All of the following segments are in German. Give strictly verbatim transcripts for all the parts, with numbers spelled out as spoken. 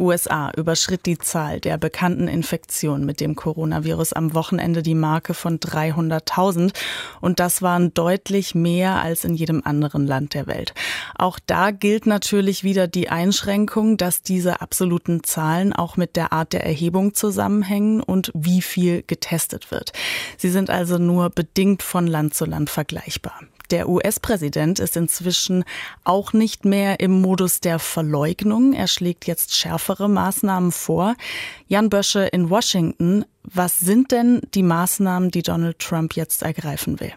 U S A überschritt die Zahl der bekannten Infektionen mit dem Coronavirus am Wochenende die Marke von dreihunderttausend. Und das waren deutlich mehr als in jedem anderen Land der Welt. Auch da gilt natürlich wieder die Einschränkung, dass diese absoluten Zahlen auch mit der Art der Erhebung zusammenhängen und wie viel getestet wird. Sie sind also nur bedingt von Land zu Land vergleichbar. Der U S-Präsident ist inzwischen auch nicht mehr im Modus der Verleugnung. Er schlägt jetzt schärfere Maßnahmen vor. Jan Bösche in Washington, was sind denn die Maßnahmen, die Donald Trump jetzt ergreifen will?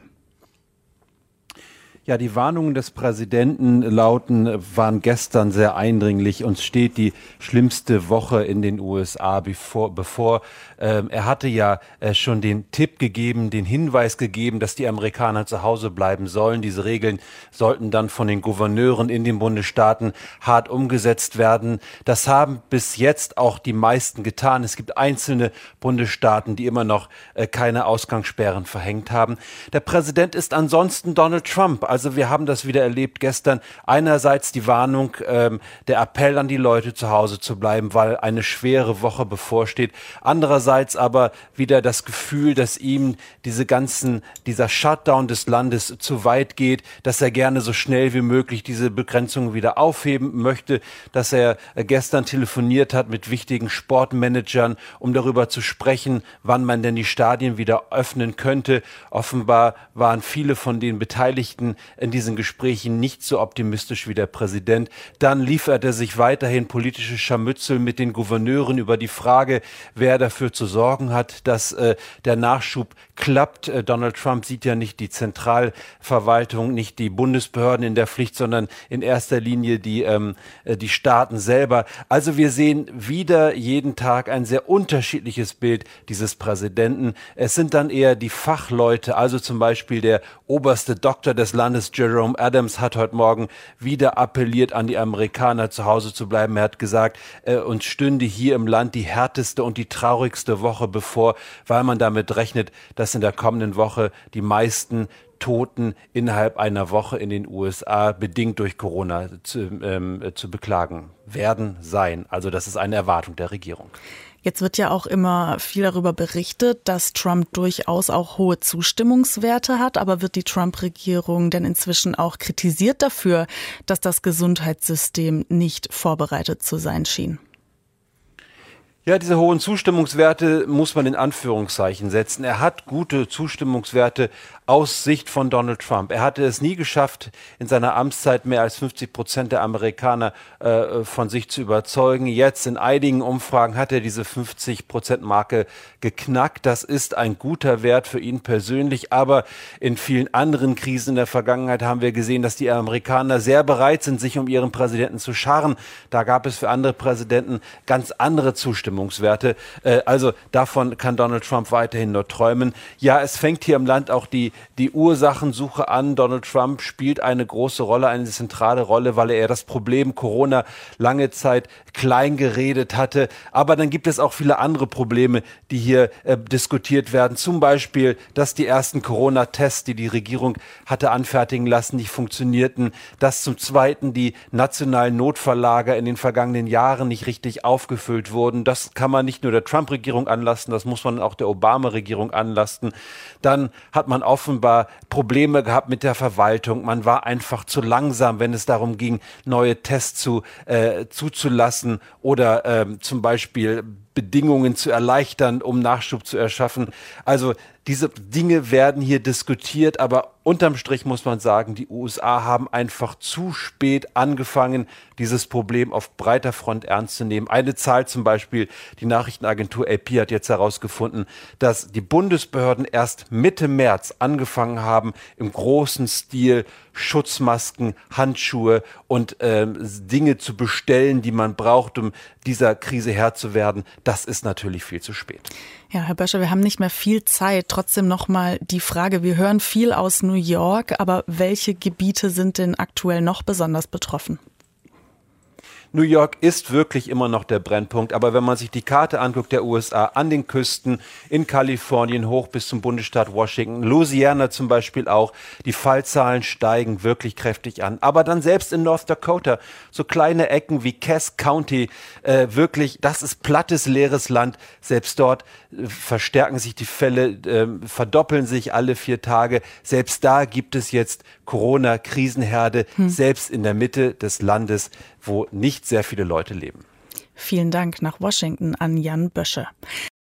Ja, die Warnungen des Präsidenten lauten, waren gestern sehr eindringlich. Uns steht die schlimmste Woche in den U S A bevor. bevor. Ähm, er hatte ja äh, schon den Tipp gegeben, den Hinweis gegeben, dass die Amerikaner zu Hause bleiben sollen. Diese Regeln sollten dann von den Gouverneuren in den Bundesstaaten hart umgesetzt werden. Das haben bis jetzt auch die meisten getan. Es gibt einzelne Bundesstaaten, die immer noch äh, keine Ausgangssperren verhängt haben. Der Präsident ist ansonsten Donald Trump. Also wir haben das wieder erlebt gestern. Einerseits die Warnung, ähm, der Appell an die Leute, zu Hause zu bleiben, weil eine schwere Woche bevorsteht. Andererseits aber wieder das Gefühl, dass ihm diese ganzen, dieser Shutdown des Landes zu weit geht, dass er gerne so schnell wie möglich diese Begrenzungen wieder aufheben möchte, dass er äh, gestern telefoniert hat mit wichtigen Sportmanagern, um darüber zu sprechen, wann man denn die Stadien wieder öffnen könnte. Offenbar waren viele von den Beteiligten in diesen Gesprächen nicht so optimistisch wie der Präsident. Dann liefert er sich weiterhin politische Scharmützel mit den Gouverneuren über die Frage, wer dafür zu sorgen hat, dass äh, der Nachschub klappt. Äh, Donald Trump sieht ja nicht die Zentralverwaltung, nicht die Bundesbehörden in der Pflicht, sondern in erster Linie die, ähm, äh, die Staaten selber. Also wir sehen wieder jeden Tag ein sehr unterschiedliches Bild dieses Präsidenten. Es sind dann eher die Fachleute, also zum Beispiel der oberste Doktor des Landes, Jerome Adams, hat heute Morgen wieder appelliert an die Amerikaner, zu Hause zu bleiben. Er hat gesagt, äh, uns stünde hier im Land die härteste und die traurigste Woche bevor, weil man damit rechnet, dass in der kommenden Woche die meisten Toten innerhalb einer Woche in den U S A bedingt durch Corona zu, ähm, zu beklagen werden sein. Also das ist eine Erwartung der Regierung. Jetzt wird ja auch immer viel darüber berichtet, dass Trump durchaus auch hohe Zustimmungswerte hat. Aber wird die Trump-Regierung denn inzwischen auch kritisiert dafür, dass das Gesundheitssystem nicht vorbereitet zu sein schien? Ja, diese hohen Zustimmungswerte muss man in Anführungszeichen setzen. Er hat gute Zustimmungswerte aus Sicht von Donald Trump. Er hatte es nie geschafft, in seiner Amtszeit mehr als fünfzig Prozent der Amerikaner äh, von sich zu überzeugen. Jetzt in einigen Umfragen hat er diese fünfzig Prozent Marke geknackt. Das ist ein guter Wert für ihn persönlich. Aber in vielen anderen Krisen in der Vergangenheit haben wir gesehen, dass die Amerikaner sehr bereit sind, sich um ihren Präsidenten zu scharen. Da gab es für andere Präsidenten ganz andere Zustimmungswerte. Äh, also davon kann Donald Trump weiterhin nur träumen. Ja, es fängt hier im Land auch die die Ursachensuche an. Donald Trump spielt eine große Rolle, eine zentrale Rolle, weil er das Problem Corona lange Zeit klein geredet hatte. Aber dann gibt es auch viele andere Probleme, die hier äh, diskutiert werden. Zum Beispiel, dass die ersten Corona-Tests, die die Regierung hatte anfertigen lassen, nicht funktionierten. Dass zum Zweiten die nationalen Notfalllager in den vergangenen Jahren nicht richtig aufgefüllt wurden. Das kann man nicht nur der Trump-Regierung anlasten, das muss man auch der Obama-Regierung anlasten. Dann hat man offenbar Probleme gehabt mit der Verwaltung. Man war einfach zu langsam, wenn es darum ging, neue Tests zu, äh, zuzulassen oder äh, zum Beispiel Bedingungen zu erleichtern, um Nachschub zu erschaffen. Also diese Dinge werden hier diskutiert, aber unterm Strich muss man sagen, die U S A haben einfach zu spät angefangen, dieses Problem auf breiter Front ernst zu nehmen. Eine Zahl zum Beispiel, die Nachrichtenagentur A P hat jetzt herausgefunden, dass die Bundesbehörden erst Mitte März angefangen haben, im großen Stil Schutzmasken, Handschuhe und äh, Dinge zu bestellen, die man braucht, um dieser Krise Herr zu werden. Das ist natürlich viel zu spät. Ja, Herr Bösche, wir haben nicht mehr viel Zeit. Trotzdem nochmal die Frage, wir hören viel aus New York, aber welche Gebiete sind denn aktuell noch besonders betroffen? New York ist wirklich immer noch der Brennpunkt, aber wenn man sich die Karte anguckt der U S A, an den Küsten, in Kalifornien hoch bis zum Bundesstaat Washington, Louisiana zum Beispiel auch, die Fallzahlen steigen wirklich kräftig an. Aber dann selbst in North Dakota, so kleine Ecken wie Cass County, äh, wirklich, das ist plattes, leeres Land. Selbst dort äh, verstärken sich die Fälle, äh, verdoppeln sich alle vier Tage. Selbst da gibt es jetzt Corona-Krisenherde, hm. selbst in der Mitte des Landes, wo nicht sehr viele Leute leben. Vielen Dank nach Washington an Jan Bösche.